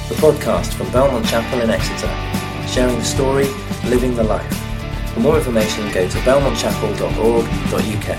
the podcast from Belmont Chapel in Exeter, sharing the story, living the life. For more information, go to belmontchapel.org.uk.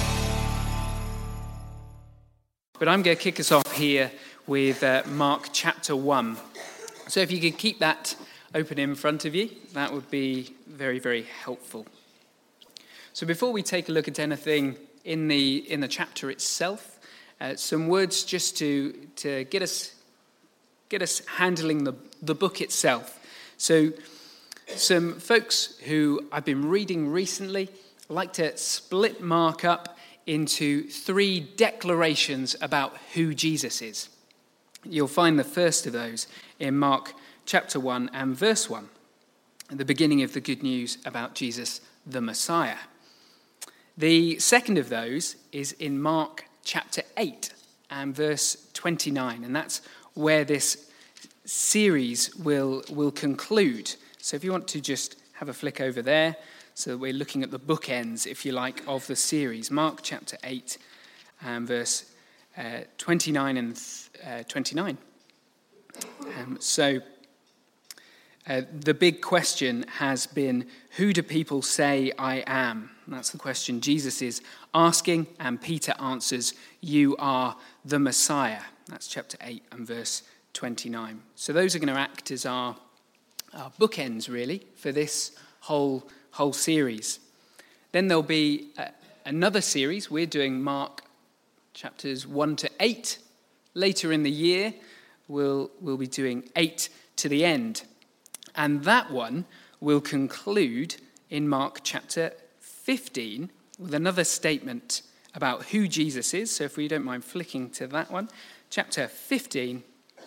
But I'm going to kick us off here with Mark chapter 1. So if you could keep that open in front of you, that would be very, very helpful. So before we take a look at anything in the chapter itself, some words just to get us handling the book itself. So some folks who I've been reading recently like to split Mark up into 3 declarations about who Jesus is. You'll find the first of those in Mark chapter 1 and verse 1, at the beginning of the good news about Jesus, the Messiah. The second of those is in Mark chapter 8 and verse 29, and that's where this series will conclude. So if you want to just have a flick over there, so we're looking at the bookends, if you like, of the series. Mark chapter 8 and verse 29 and 29. The big question has been, who do people say I am? That's the question Jesus is asking, and Peter answers, you are the Messiah. That's chapter 8 and verse 29. So those are going to act as our bookends, really, for this whole series. Then there'll be another series. We're doing Mark chapters 1 to 8. Later in the year, we'll be doing 8 to the end. And that one will conclude in Mark chapter 15 with another statement about who Jesus is. So if we don't mind flicking to that one, chapter 15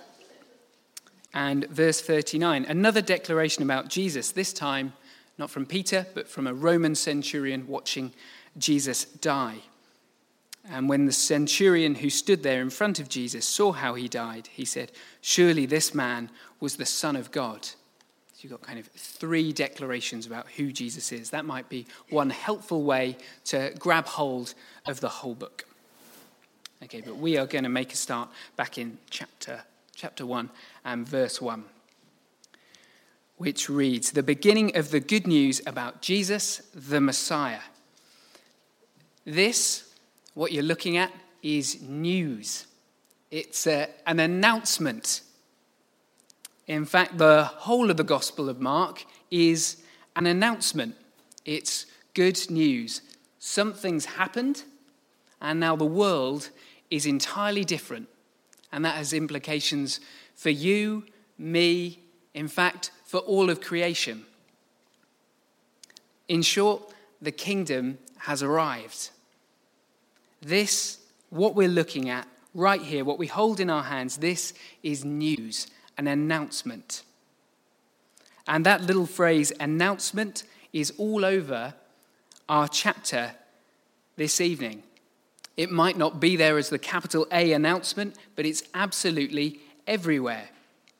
and verse 39. Another declaration about Jesus, this time not from Peter, but from a Roman centurion watching Jesus die. And when the centurion who stood there in front of Jesus saw how he died, he said, surely this man was the Son of God. So you've got kind of 3 declarations about who Jesus is. That might be one helpful way to grab hold of the whole book. Okay, but we are going to make a start back in chapter 1 and verse 1, which reads, the beginning of the good news about Jesus, the Messiah. This, what you're looking at, is news. It's an announcement. In fact, the whole of the Gospel of Mark is an announcement. It's good news. Something's happened, and now the world is entirely different. And that has implications for you, me, in fact, for all of creation. In short, the kingdom has arrived. This, what we're looking at right here, what we hold in our hands, this is news, an announcement. And that little phrase, announcement, is all over our chapter this evening. It might not be there as the capital A announcement, but it's absolutely everywhere.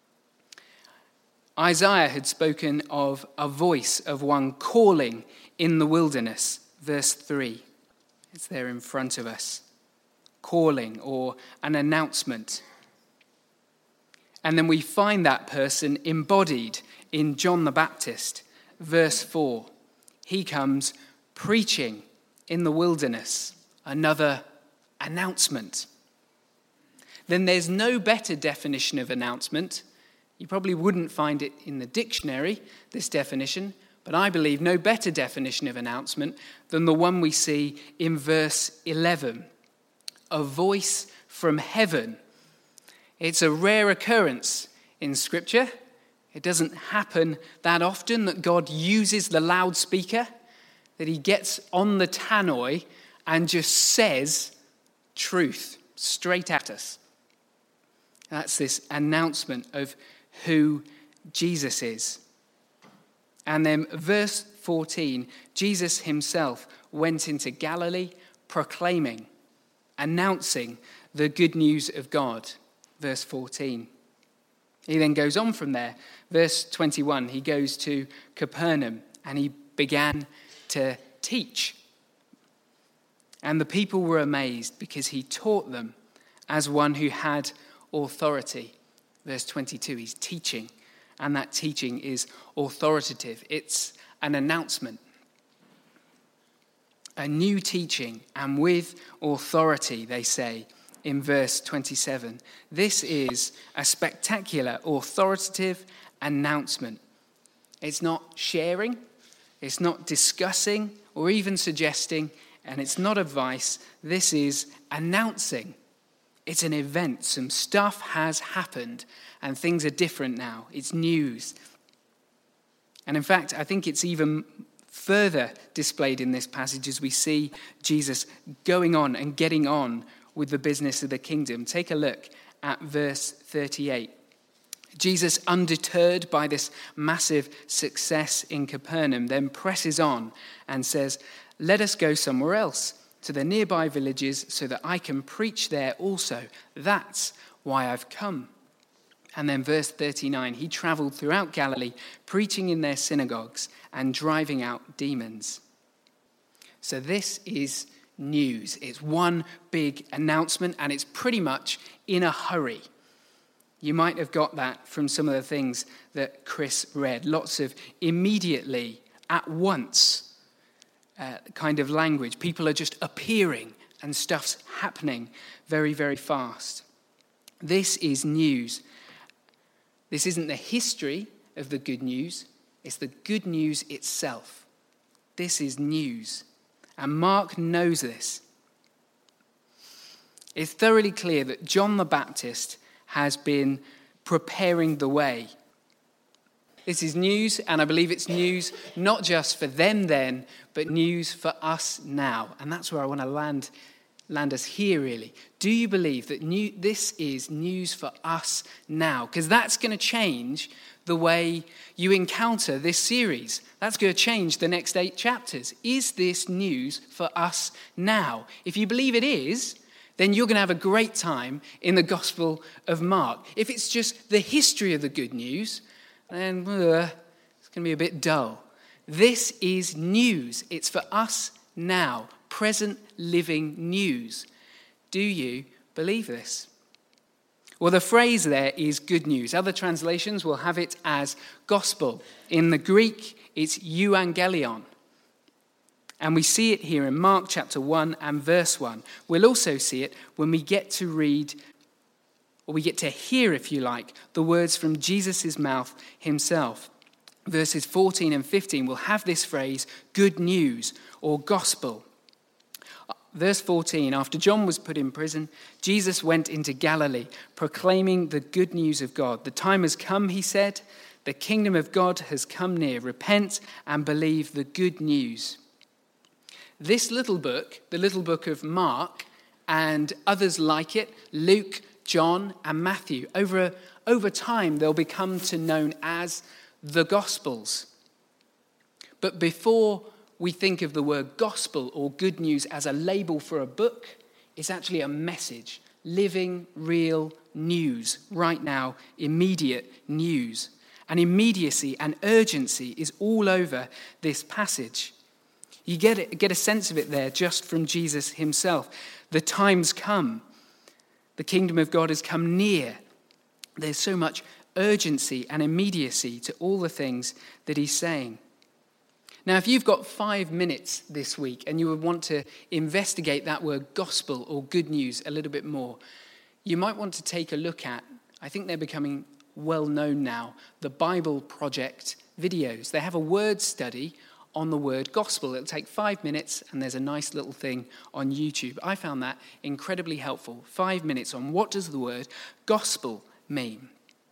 Isaiah had spoken of a voice of one calling in the wilderness, verse 3. It's there in front of us. Calling or an announcement. And then we find that person embodied in John the Baptist, verse 4. He comes preaching in the wilderness, another announcement. Then there's no better definition of announcement. You probably wouldn't find it in the dictionary, this definition, but I believe no better definition of announcement than the one we see in verse 11. A voice from heaven. It's a rare occurrence in Scripture. It doesn't happen that often that God uses the loudspeaker, that he gets on the tannoy and just says truth straight at us. That's this announcement of who Jesus is. And then verse 14, Jesus himself went into Galilee proclaiming, announcing the good news of God. Verse 14. He then goes on from there. Verse 21, he goes to Capernaum and he began to teach. And the people were amazed because he taught them as one who had authority. Verse 22, he's teaching, and that teaching is authoritative. It's an announcement. A new teaching, and with authority, they say in verse 27. This is a spectacular, authoritative announcement. It's not sharing, it's not discussing, or even suggesting, and it's not advice. This is announcing. It's an event. Some stuff has happened, and things are different now. It's news. And in fact, I think it's even further displayed in this passage as we see Jesus going on and getting on with the business of the kingdom. Take a look at verse 38. Jesus, undeterred by this massive success in Capernaum, then presses on and says, "Let us go somewhere else, to the nearby villages, so that I can preach there also. That's why I've come." And then verse 39, he traveled throughout Galilee, preaching in their synagogues and driving out demons. So this is news. It's one big announcement, and it's pretty much in a hurry. You might have got that from some of the things that Chris read. Lots of immediately, at once kind of language. People are just appearing and stuff's happening very, very fast. This is news. This isn't the history of the good news. It's the good news itself. This is news. And Mark knows this. It's thoroughly clear that John the Baptist has been preparing the way. This is news, and I believe it's news not just for them then, but news for us now. And that's where I want to land us here, really. Do you believe that this is news for us now? Because that's going to change the way you encounter this series. That's going to change the next 8 chapters. Is this news for us now? If you believe it is, then you're going to have a great time in the Gospel of Mark. If it's just the history of the good news, then it's going to be a bit dull. This is news. It's for us now, present living news. Do you believe this? Well, the phrase there is good news. Other translations will have it as gospel. In the Greek, it's euangelion. And we see it here in Mark chapter 1 and verse 1. We'll also see it when we get to read, or we get to hear, if you like, the words from Jesus' mouth himself. Verses 14 and 15 will have this phrase, good news or gospel. Verse 14, after John was put in prison, Jesus went into Galilee, proclaiming the good news of God. The time has come, he said. The kingdom of God has come near. Repent and believe the good news. This little book, the little book of Mark, and others like it, Luke, John, and Matthew, over time they'll become known as the Gospels. But before we think of the word gospel or good news as a label for a book, it's actually a message, living, real news, right now, immediate news. And immediacy and urgency is all over this passage. You get a sense of it there just from Jesus himself. The time's come. The kingdom of God has come near. There's so much urgency and immediacy to all the things that he's saying. Now, if you've got 5 minutes this week and you would want to investigate that word gospel or good news a little bit more, you might want to take a look at, I think they're becoming well known now, the Bible Project videos. They have a word study on the word gospel. It'll take 5 minutes, and there's a nice little thing on YouTube. I found that incredibly helpful. 5 minutes on what does the word gospel mean.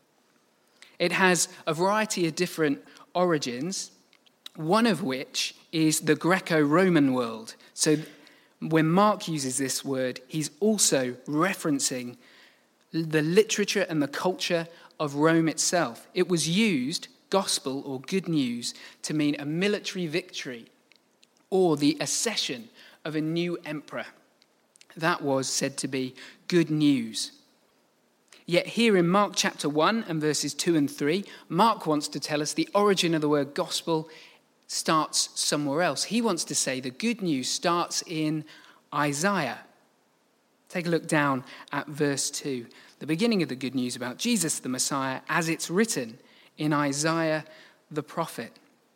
It has a variety of different origins, one of which is the Greco-Roman world. So when Mark uses this word, he's also referencing the literature and the culture of Rome itself. It was used, gospel or good news, to mean a military victory or the accession of a new emperor. That was said to be good news. Yet here in Mark chapter 1 and verses 2 and 3, Mark wants to tell us the origin of the word gospel starts somewhere else. He wants to say the good news starts in Isaiah. Take a look down at verse 2. the beginning of the good news about Jesus the Messiah as it's written in Isaiah the prophet.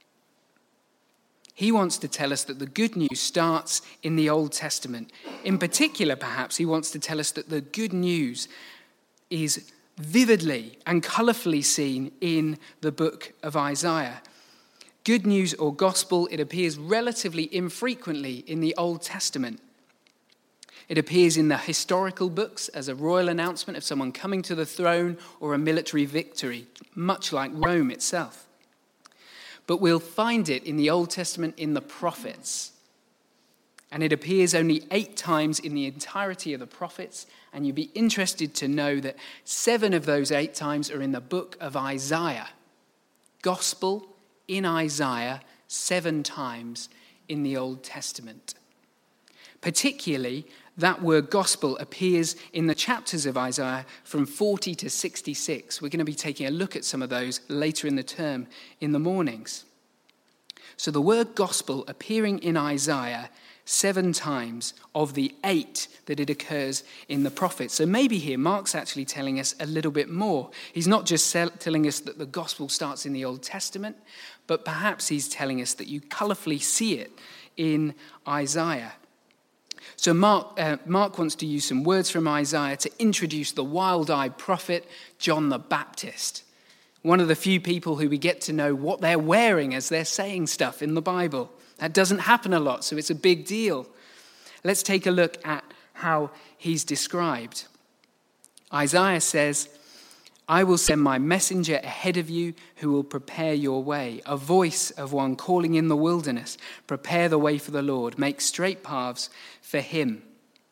He wants to tell us that the good news starts in the Old Testament. In particular, perhaps, he wants to tell us that the good news is vividly and colourfully seen in the book of Isaiah. Good news or gospel, it appears relatively infrequently in the Old Testament. It appears in the historical books as a royal announcement of someone coming to the throne or a military victory, much like Rome itself. But we'll find it in the Old Testament in the prophets. And it appears only 8 times in the entirety of the prophets. And you'd be interested to know that 7 of those 8 times are in the book of Isaiah. Gospel in Isaiah 7 times in the Old Testament. Particularly, that word gospel appears in the chapters of Isaiah from 40 to 66. We're going to be taking a look at some of those later in the term in the mornings. So the word gospel appearing in Isaiah 7 times of the 8 that it occurs in the prophets. So maybe here Mark's actually telling us a little bit more. He's not just telling us that the gospel starts in the Old Testament, but perhaps he's telling us that you colourfully see it in Isaiah. So Mark wants to use some words from Isaiah to introduce the wild-eyed prophet, John the Baptist. One of the few people who we get to know what they're wearing as they're saying stuff in the Bible. That doesn't happen a lot, so it's a big deal. Let's take a look at how he's described. Isaiah says, "I will send my messenger ahead of you who will prepare your way, a voice of one calling in the wilderness, prepare the way for the Lord, make straight paths for him."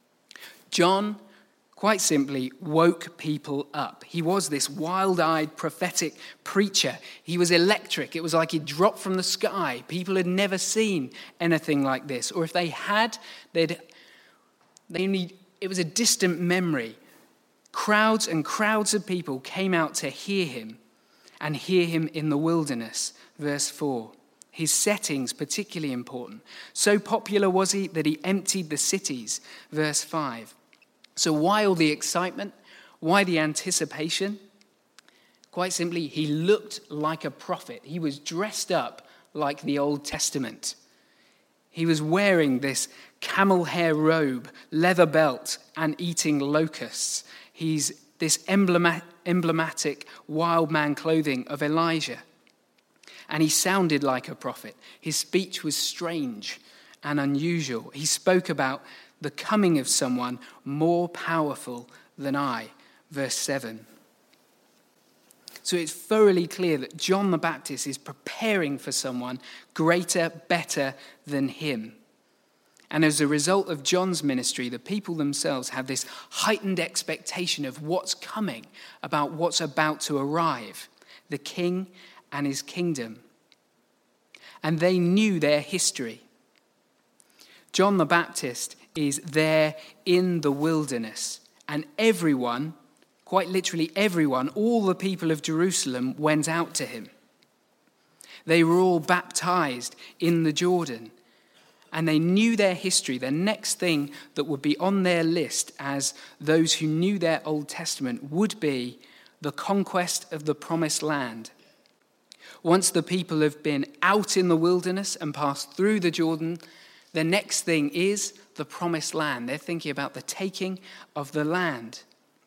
John, quite simply, woke people up. He was this wild-eyed prophetic preacher. He was electric. It was like he dropped from the sky. People had never seen anything like this. Or if they had, it was a distant memory. Crowds and crowds of people came out to hear him and hear him in the wilderness. Verse 4. His setting's particularly important. So popular was he that he emptied the cities. Verse 5. So why all the excitement? Why the anticipation? Quite simply, he looked like a prophet. He was dressed up like the Old Testament. He was wearing this camel hair robe, leather belt, and eating locusts. He's this emblematic wild man clothing of Elijah. And he sounded like a prophet. His speech was strange and unusual. He spoke about the coming of someone more powerful than I. Verse 7. So it's thoroughly clear that John the Baptist is preparing for someone greater, better than him. And as a result of John's ministry, the people themselves have this heightened expectation of what's coming, about what's about to arrive, the king and his kingdom. And they knew their history. John the Baptist is there in the wilderness, and everyone, quite literally everyone, all the people of Jerusalem went out to him. They were all baptized in the Jordan. And they knew their history. The next thing that would be on their list as those who knew their Old Testament would be the conquest of the promised land. Once the people have been out in the wilderness and passed through the Jordan, the next thing is the promised land. They're thinking about the taking of the land.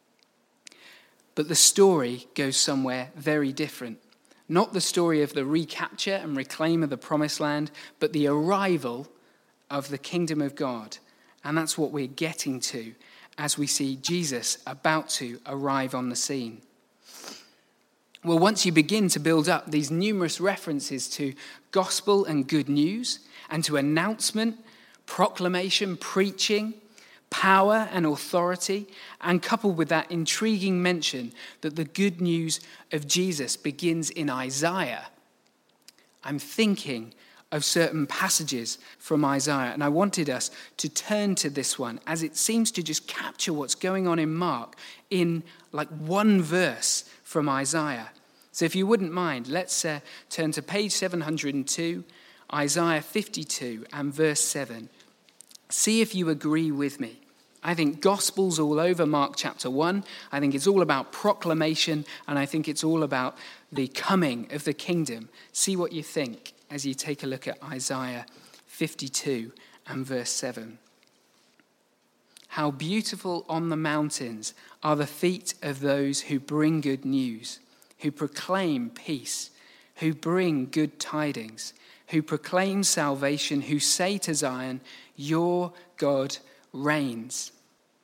But the story goes somewhere very different. Not the story of the recapture and reclaim of the promised land, but the arrival of the kingdom of God. And that's what we're getting to as we see Jesus about to arrive on the scene. Well, once you begin to build up these numerous references to gospel and good news, and to announcement, proclamation, preaching, power and authority, and coupled with that intriguing mention that the good news of Jesus begins in Isaiah, I'm thinking of certain passages from Isaiah, and I wanted us to turn to this one as it seems to just capture what's going on in Mark in like one verse from Isaiah. So if you wouldn't mind, let's turn to page 702, Isaiah 52 and verse 7. See if you agree with me. I think gospel's all over Mark chapter 1. I think it's all about proclamation, and I think it's all about the coming of the kingdom. See what you think as you take a look at Isaiah 52 and verse 7. How beautiful on the mountains are the feet of those who bring good news, who proclaim peace, who bring good tidings, who proclaim salvation, who say to Zion, your God reigns.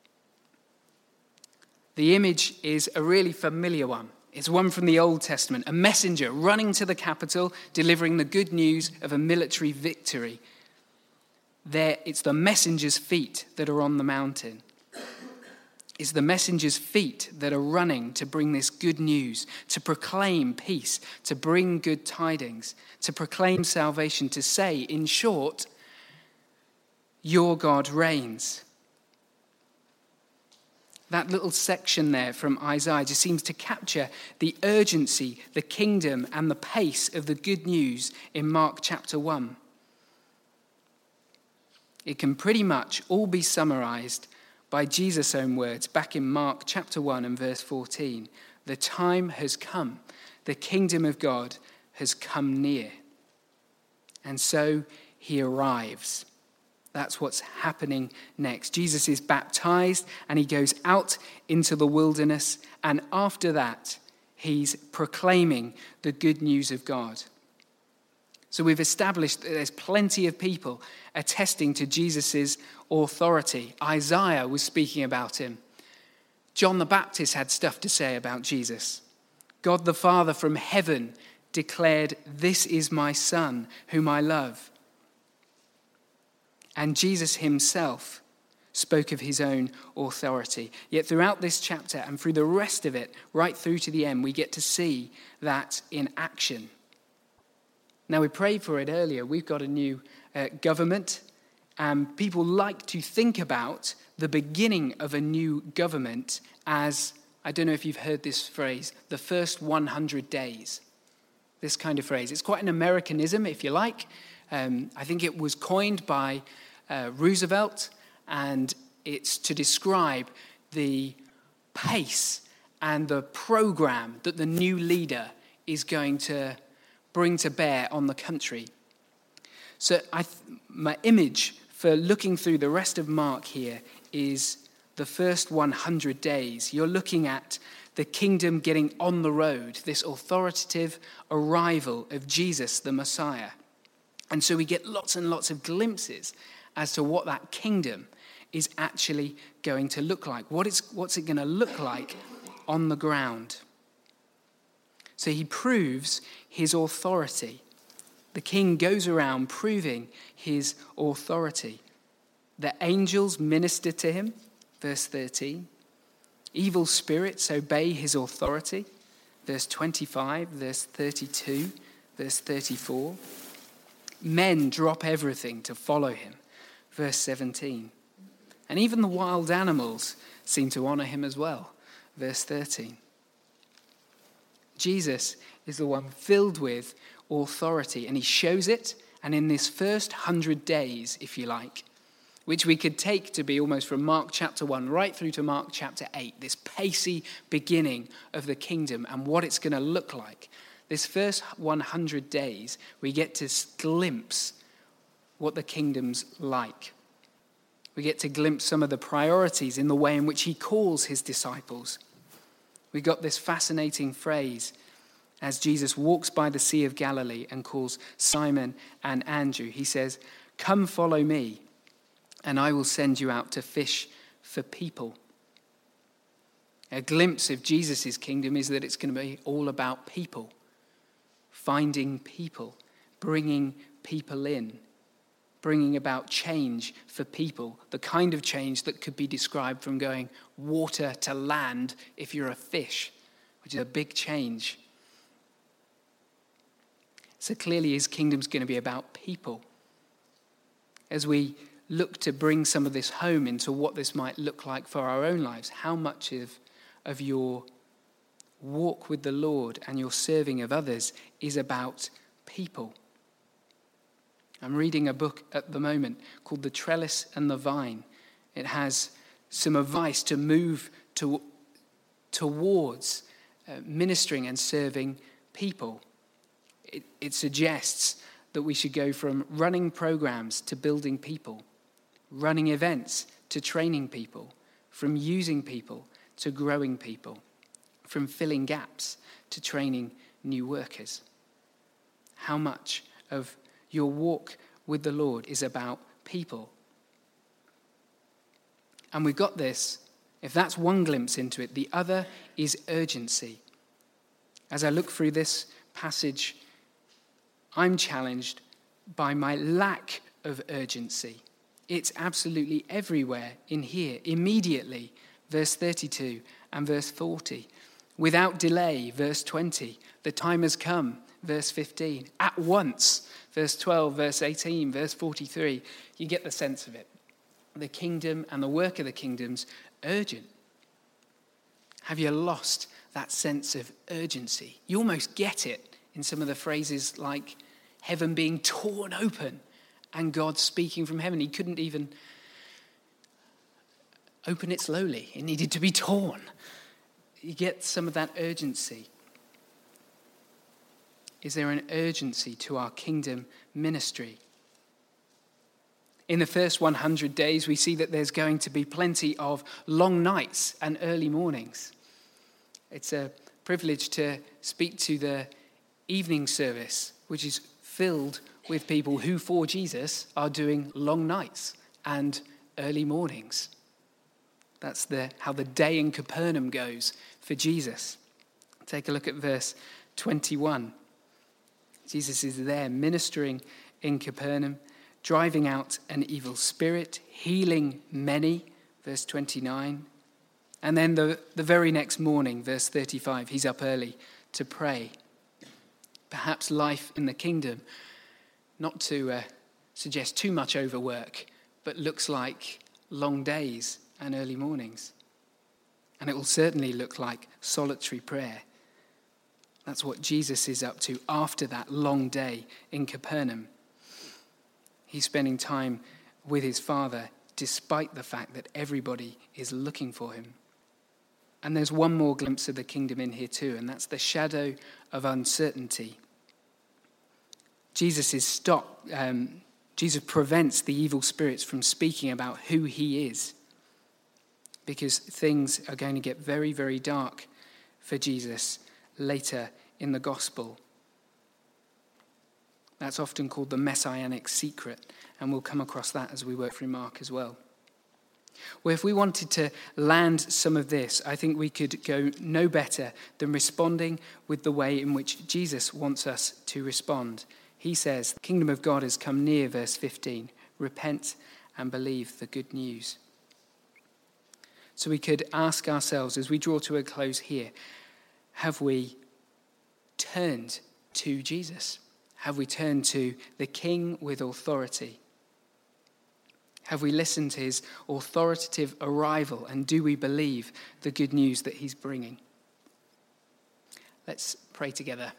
The image is a really familiar one. It's one from the Old Testament, a messenger running to the capital, delivering the good news of a military victory. There, it's the messenger's feet that are on the mountain. It's the messenger's feet that are running to bring this good news, to proclaim peace, to bring good tidings, to proclaim salvation, to say, in short, your God reigns. That little section there from Isaiah just seems to capture the urgency, the kingdom, and the pace of the good news in Mark chapter 1. It can pretty much all be summarized by Jesus' own words back in Mark chapter 1 and verse 14. The time has come. The kingdom of God has come near. And so he arrives. That's what's happening next. Jesus is baptized and he goes out into the wilderness. And after that, he's proclaiming the good news of God. So we've established that there's plenty of people attesting to Jesus' authority. Isaiah was speaking about him. John the Baptist had stuff to say about Jesus. God the Father from heaven declared, "This is my Son, whom I love." And Jesus himself spoke of his own authority. Yet throughout this chapter and through the rest of it, right through to the end, we get to see that in action. Now, we prayed for it earlier. We've got a new government, and people like to think about the beginning of a new government as, I don't know if you've heard this phrase, the first 100 days. This kind of phrase. It's quite an Americanism, if you like. I think it was coined by Roosevelt, and it's to describe the pace and the program that the new leader is going to bring to bear on the country. So my image for looking through the rest of Mark here is the first 100 days. You're looking at the kingdom getting on the road, this authoritative arrival of Jesus, the Messiah. And so we get lots and lots of glimpses as to what that kingdom is actually going to look like. What's it going to look like on the ground? So he proves his authority. The king goes around proving his authority. The angels minister to him, verse 13. Evil spirits obey his authority, verse 25, verse 32, verse 34. Men drop everything to follow him, verse 17. And even the wild animals seem to honor him as well, verse 13. Jesus is the one filled with authority, and he shows it. And in this first 100 days, if you like, which we could take to be almost from Mark chapter 1 right through to Mark chapter 8, this pacey beginning of the kingdom and what it's going to look like. This first 100 days, we get to glimpse what the kingdom's like. We get to glimpse some of the priorities in the way in which he calls his disciples. We got this fascinating phrase as Jesus walks by the Sea of Galilee and calls Simon and Andrew. He says, "Come follow me, and I will send you out to fish for people." A glimpse of Jesus' kingdom is that it's going to be all about people, finding people, bringing people in, bringing about change for people, the kind of change that could be described from going water to land if you're a fish, which is a big change. So clearly his kingdom's going to be about people. As we look to bring some of this home into what this might look like for our own lives, how much of your walk with the Lord and your serving of others is about people? I'm reading a book at the moment called The Trellis and the Vine. It has some advice to move towards ministering and serving people. It suggests that we should go from running programs to building people, running events to training people, from using people to growing people, from filling gaps to training new workers. How much of your walk with the Lord is about people? And we've got this. If that's one glimpse into it, the other is urgency. As I look through this passage, I'm challenged by my lack of urgency. It's absolutely everywhere in here, immediately, verse 32 and verse 40. Without delay, verse 20. The time has come, verse 15. At once, verse 12, verse 18, verse 43. You get the sense of it. The kingdom and the work of the kingdom's urgent. Have you lost that sense of urgency? You almost get it in some of the phrases like heaven being torn open and God speaking from heaven. He couldn't even open it slowly. It needed to be torn. You get some of that urgency. Is there an urgency to our kingdom ministry? In the first 100 days, we see that there's going to be plenty of long nights and early mornings. It's a privilege to speak to the evening service, which is filled with people who, for Jesus, are doing long nights and early mornings. That's how the day in Capernaum goes for Jesus. Take a look at verse 21. Jesus is there ministering in Capernaum, driving out an evil spirit, healing many, verse 29. And then the very next morning, verse 35, he's up early to pray. Perhaps life in the kingdom, not to suggest too much overwork, but looks like long days and early mornings. And it will certainly look like solitary prayer. That's what Jesus is up to after that long day in Capernaum. He's spending time with his Father despite the fact that everybody is looking for him. And there's one more glimpse of the kingdom in here too, and that's the shadow of uncertainty. Jesus prevents the evil spirits from speaking about who he is, because things are going to get very, very dark for Jesus later in the gospel. That's often called the messianic secret, and we'll come across that as we work through Mark as well. Well, if we wanted to land some of this, I think we could go no better than responding with the way in which Jesus wants us to respond. He says, the kingdom of God has come near, verse 15. Repent and believe the good news. So we could ask ourselves as we draw to a close here, have we turned to Jesus? Have we turned to the King with authority? Have we listened to his authoritative arrival, and do we believe the good news that he's bringing? Let's pray together.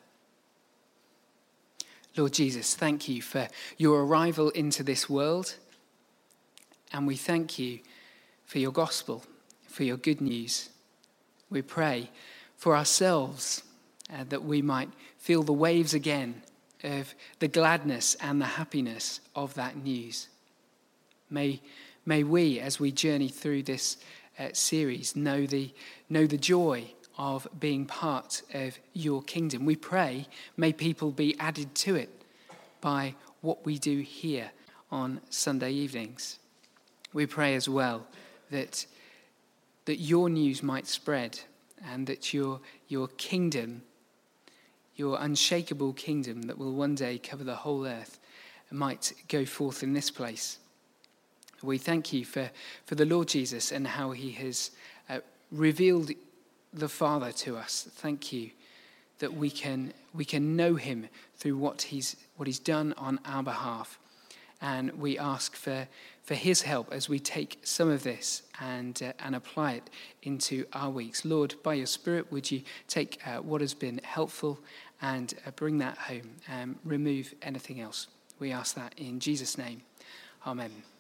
Lord Jesus, thank you for your arrival into this world, and we thank you for your gospel, for your good news. We pray for ourselves that we might feel the waves again of the gladness and the happiness of that news. May we, as we journey through this series, know the joy of being part of your kingdom. We pray, may people be added to it by what we do here on Sunday evenings. We pray as well that your news might spread, and that your kingdom, your unshakable kingdom that will one day cover the whole earth, might go forth in this place. We thank you for the Lord Jesus and how he has revealed the Father to us. Thank you that we can know him through what he's done on our behalf. And we ask for his help as we take some of this and apply it into our weeks. Lord, by your Spirit, would you take what has been helpful and bring that home and remove anything else? We ask that in Jesus' name. Amen.